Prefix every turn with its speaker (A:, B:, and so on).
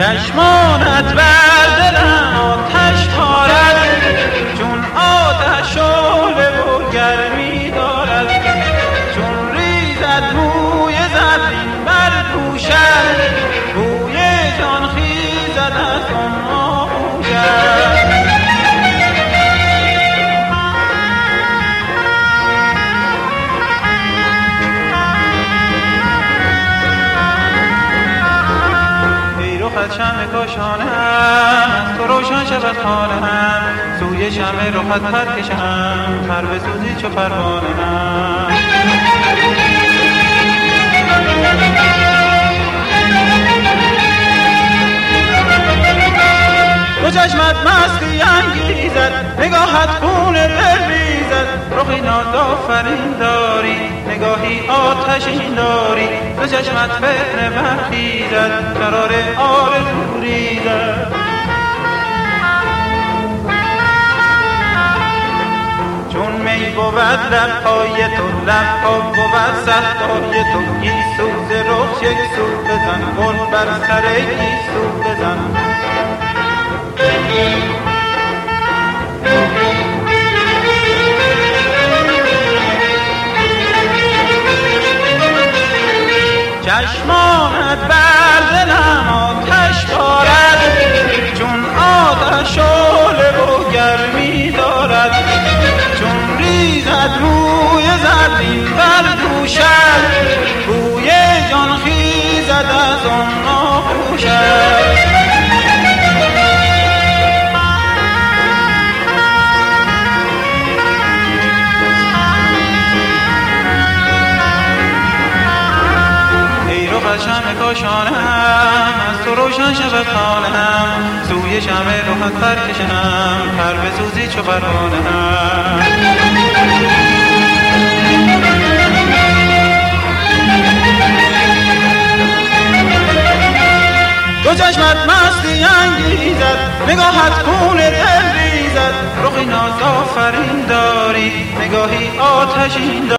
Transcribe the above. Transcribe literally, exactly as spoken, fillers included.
A: چشمانت بر دلم آتش بارد، چون آتش شعله و گرمی دارد، چون ریزد موی زرین بر دوشت، بوی جان خیزد از آن آغوشت. رخت شمع کاشانم، تو روشن شود خانم، سوی شمع رخت پر کشم، پر بسوزی چو پروانه‌ام. دو چشمت مستی انگیزد، نگاهت خون دل ریزد، رخی ناز آفرین داری، نگاهی آتشین داری، دو چشمت فتنه برخیزد، قرار آرزو ریزد. چون می بود لبهای تو، لبها بود صهبای تو، گیسو ز رخ یک سو بزن، گل بر سر گیسو بزن. چشمانت بر دلم آتش بارد، چون آتش شعله و گرمی دارد، چون ریزد موی زرین بر دوشت، بوی جان خیزد از آن آغوشت. شمع کاشانم، از تو روشن شود خانم، سوی شمع رخت پر کشم، پر بسوزی چو پروانه‌ام. دو چشمت مستی انگیزد، نگاهت خون دل ریزد، رخی ناز آفرین داری، نگاهی آتشین داری.